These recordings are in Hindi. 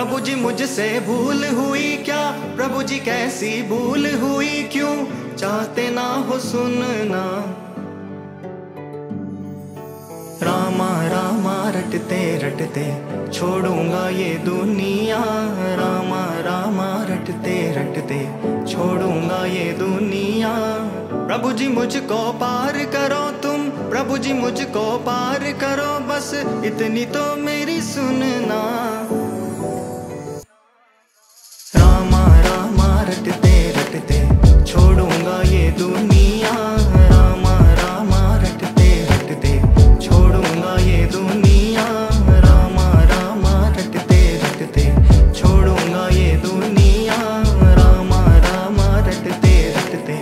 प्रभु जी मुझसे भूल हुई क्या, प्रभु जी कैसी भूल हुई, क्यों चाहते ना हो सुनना। रामा रामा रटते रटते छोड़ूंगा ये दुनिया, रामा रामा रटते रटते छोड़ूंगा ये दुनिया। प्रभु जी मुझको पार करो तुम, प्रभु जी मुझको पार करो, बस इतनी तो मेरी सुनना। रामा रामा रटते रटते छोड़ूंगा ये दुनिया, रामा रामा रटते रटते छोड़ूंगा ये दुनिया, रामा रामा रटते रटते छोड़ूंगा ये दुनिया, रामा रामा रटते रटते।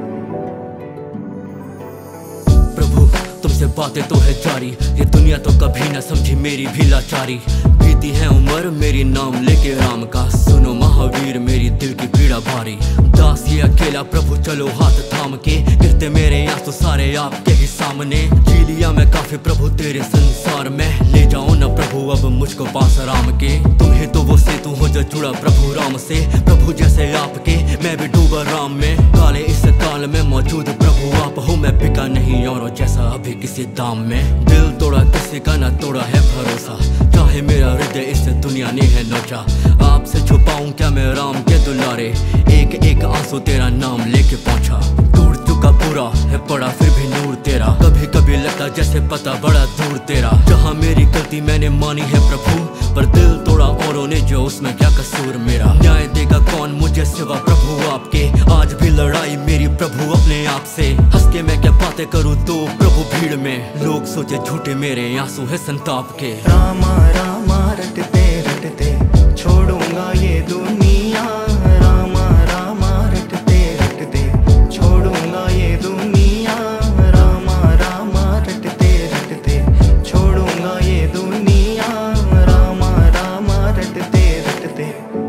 प्रभु तुमसे बातें तो है जारी, ये दुनिया तो कभी न समझी मेरी भी लाचारी। बीती है उम्र मेरी नाम लेके राम का, सुनो महावीर मेरी दिल की पीड़ा भारी। दास ये अकेला प्रभु चलो हाथ थाम के, गिरते मेरे आंसू सारे आपके ही सामने। जी लिया मैं काफी प्रभु तेरे संसार में, ले जाओ न प्रभु अब मुझको पास राम के। तुम ही तो वो सेतु हो जो जुड़ा प्रभु राम से, प्रभु जैसे आपके मैं भी डूबा राम में। काले इस काल में मौजूद प्रभु आप हो, मैं बिका नहीं और जैसा अभी किसी दाम में। दिल तोड़ा किसी का न तोड़ा है भरोसा, चाहे मेरा हृदय इस दुनिया ने है नोचा। आपसे छुपाऊं क्या मैं राम के दुलारे, एक एक आंसू तेरा नाम लेके पहुंचा। टूट चुका पूरा है पड़ा फिर भी नूर तेरा, कभी कभी लगता जैसे पता बड़ा दूर तेरा। जहाँ मेरी गलती मैंने मानी है प्रभु, पर दिल तोड़ा औरों ने जो उसमें क्या कसूर मेरा। न्याय देगा कौन मुझे सिवा प्रभु आपके, आज भी लड़ाई मेरी प्रभु अपने आप से। हंस के मैं क्या बातें करूँ तो प्रभु भीड़ में, लोग सोचे झूठे मेरे आंसू है संताप के। रामा रामा रटते रटते छोड़ूंगा ये दुनिया, रामा रामा रटते रटते छोड़ूंगा ये दुनिया, रामा रामा रटते रटते छोड़ूंगा ये दुनिया, रामा रामा रटते रटते।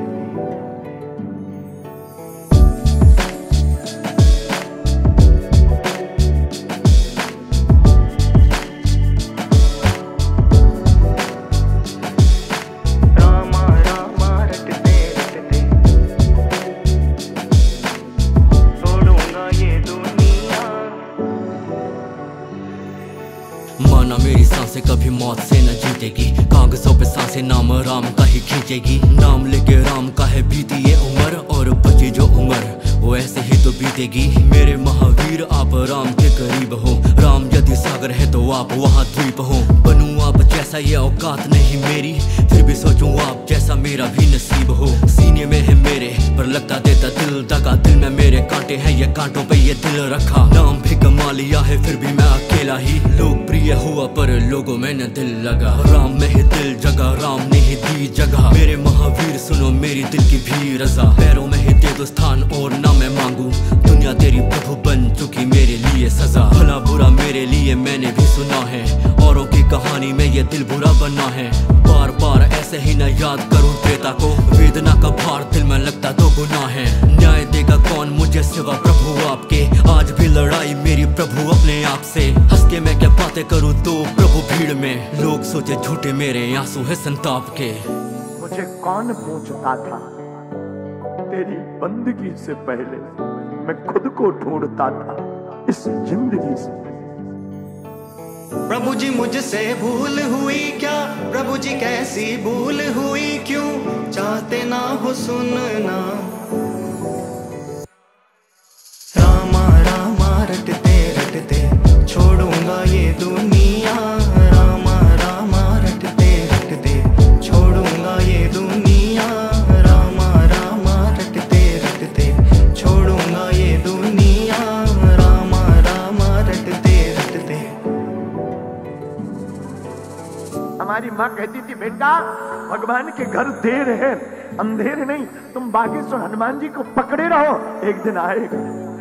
माना मेरी सांसें कभी मौत से न जीतेगी, कागजों पे सांसें नाम राम का ही खींचेगी। नाम लेके राम का है बीती ये उम्र, और बची जो उम्र वो ऐसे ही तो बीतेगी। मेरे महावीर आप राम के करीब हो, राम यदि सागर है तो आप वहाँ द्वीप हो। बनूं आप जैसा ये औकात नहीं मेरी, फिर भी सोचूं आप जैसा मेरा भी नसीब हो। सीने में है मेरे पर लगता देता दिल दगा, दिल में मेरे कांटे हैं ये कांटों पे ये दिल रखा। नाम भी कमा लिया है फिर भी मैं अकेला ही, लोकप्रिय हुआ पर लोगों में न दिल लगा। राम में ही दिल जगा, राम ने ही दी जगह। मेरे महावीर सुनो मेरी दिल की भी रजा, पैरों में ही दे दो स्थान और ना मैं मांगू। दुनिया तेरी प्रभु बन चुकी मेरे लिए सजा, भला बुरा मेरे लिए मैंने भी सुना है, औरों की कहानी में ये दिल बुरा बना है। बार बार ऐसे ही न याद करूं त्रेता को, वेदना का भार दिल में लगता तो गुनाह है। न्याय देगा कौन मुझे सिवा प्रभु आपके, आज भी लड़ाई मेरी प्रभु अपने आप से। हंस के मैं क्या बातें करूं तो प्रभु भीड़ में, लोग सोचे झूठे मेरे आंसू है संताप के। मुझे कौन पूछता था तेरी बंदगी से पहले, मैं खुद को ढूंढता था इस जिंदगी से। प्रभु जी मुझसे भूल हुई क्या, प्रभु जी कैसी भूल हुई, क्यों चाहते ना हो सुनना। रामा रामा रटते रटते छोड़ूंगा ये दुनिया, रामा रामा रटते रटते छोड़ूंगा ये दुनिया, रामा रामा रटते रटते छोड़ूंगा ये दुनिया, रामा रामा रटते रटते। हमारी माँ कहती थी बेटा भगवान के घर देर है अंधेर नहीं, तुम बागेश्वर हनुमान जी को पकड़े रहो, एक दिन आएगा।